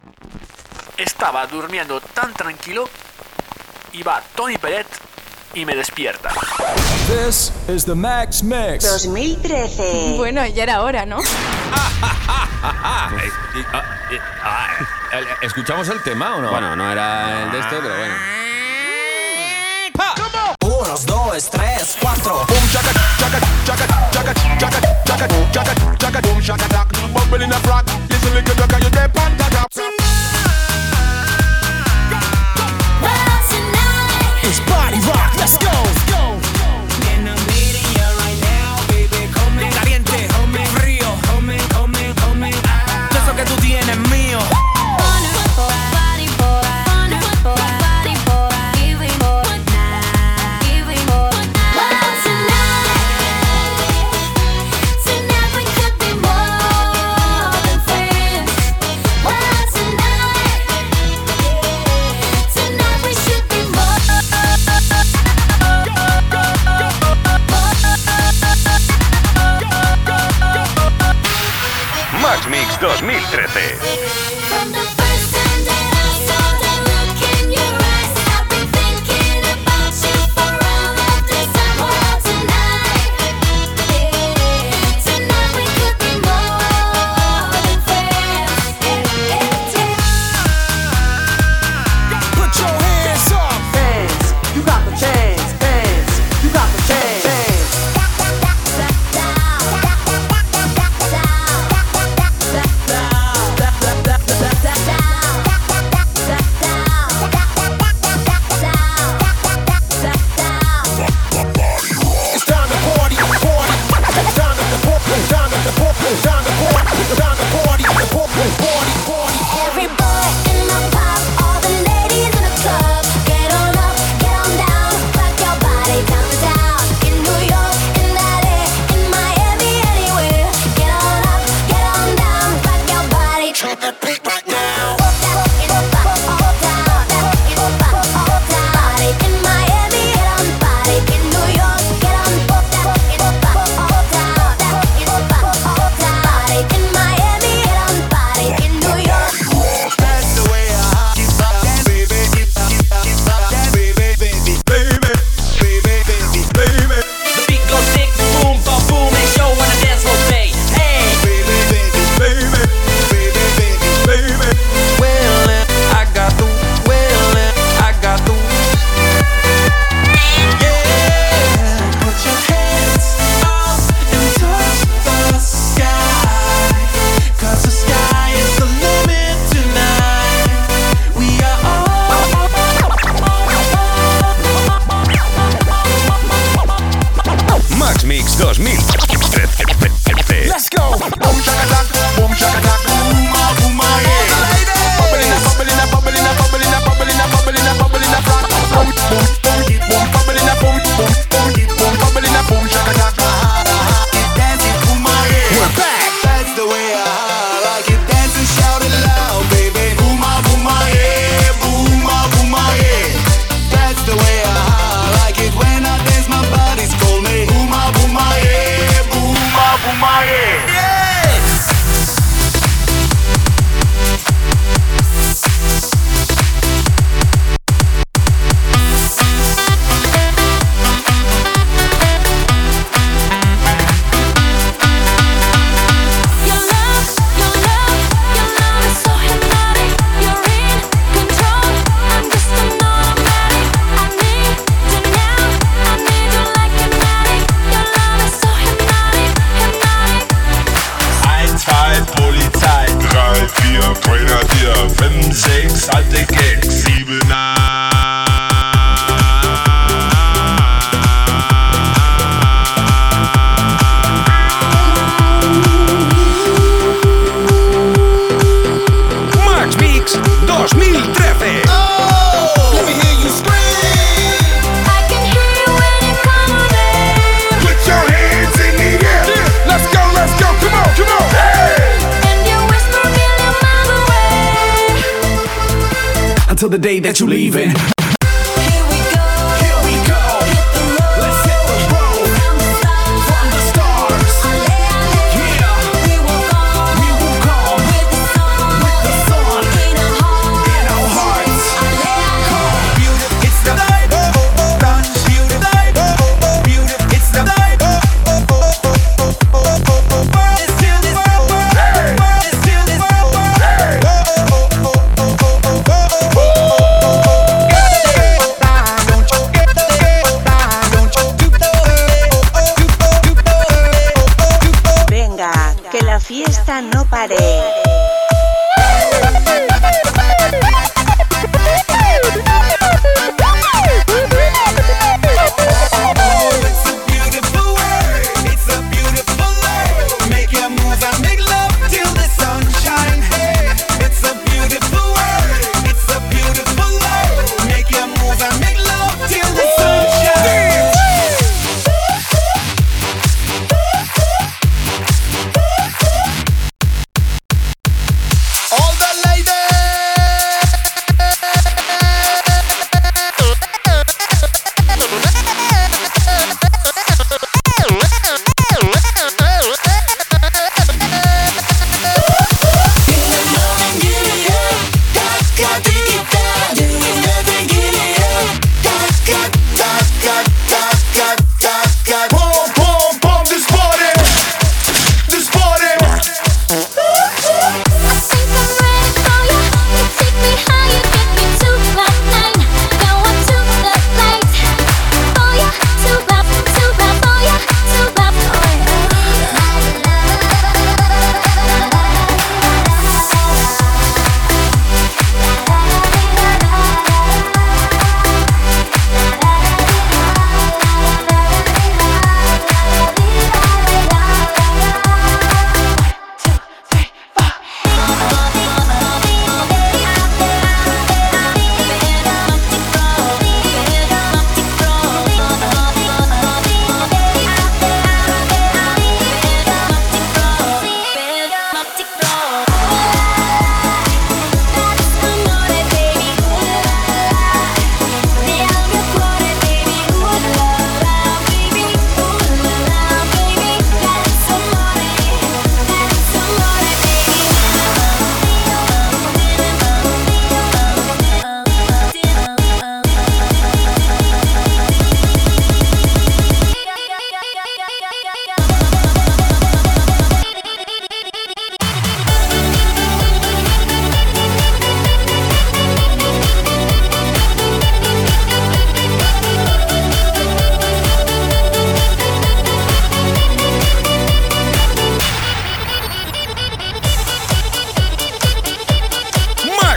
Estaba durmiendo tan tranquilo y va Tony Peret y me despierta. This is the Max Mix 2013. Bueno, ya era hora, ¿no? ¿Escuchamos el tema o no? Bueno, no era el de este, pero bueno. 1, 2, 3, 4. Boom shaka shaka shaka shaka shaka shaka shaka shaka boom shaka duck. Bubble in a frog. Listen like a duck and you get on the top. It's party rock, let's go. And I'm hitting you right now, baby. Come caliente, frío, come. Eso que tú tienes mío. Max Mix 2013. Mix 2013. Let's go. Boom shaka duck. Boom shaka duck. Boom yeah. Bubble in a frog. Boom bubble in a boom bubble in a boom shaka duck. Keep dancing, boom yeah. We're back. That's the way I like it. Dance and shout it loud, baby. Boom yeah. Boom yeah. That's the way I like it. When I dance, my body's call me. Boom yeah. Boom yeah. Polizei, 3, 4, Grenadier, 5, 6, alte Keks, 7, 8. Max Mix 2013. Let me hear you scream. I can hear you when you come on in. Put your hands in the air. Let's go, come on. And you whisper a million miles away. Until the day that you leaving. Here we go. Hit the road. Let's hit the road. From the stars. Yeah. We will come. We will come With the sun. with the sun. In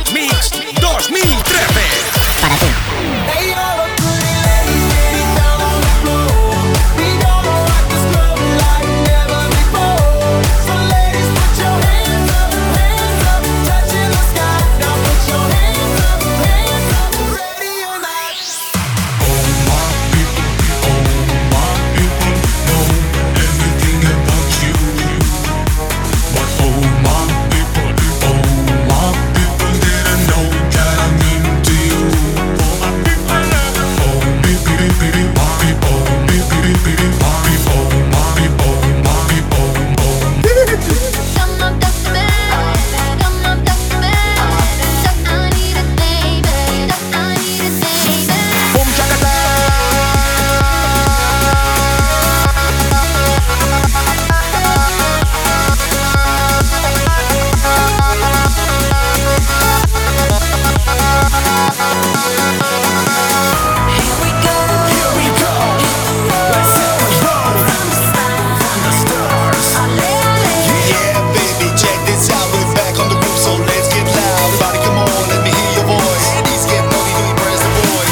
Match Mix 2013. Para ti. Hey, all the pretty ladies getting down on the floor. We gonna rock this club like never before. So ladies, put your hands up, touching the sky. Now put your hands up, ready or not. All my people know everything about you. But all my people didn't know that I'm into you. All my people, Come on, Dr. Man. Come on, Dr. Man. Just I need a baby. Just I need a baby. Boom chacata. Here we go. Let's hit the road. Yeah, baby, check this out. We're back on the roof, so let's get loud. Everybody, come on, let me hear your voice. Ladies, get naughty, do you press the boy?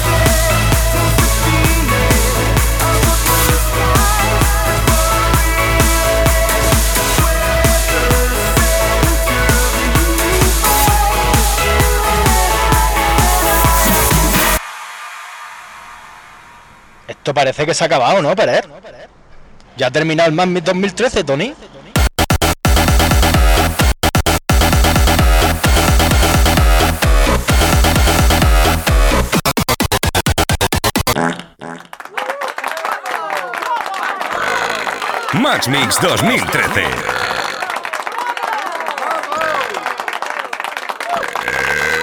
Esto parece que se ha acabado, ¿no, Pérez? Ya ha terminado el Match Mix 2013, Tony. Match Mix 2013.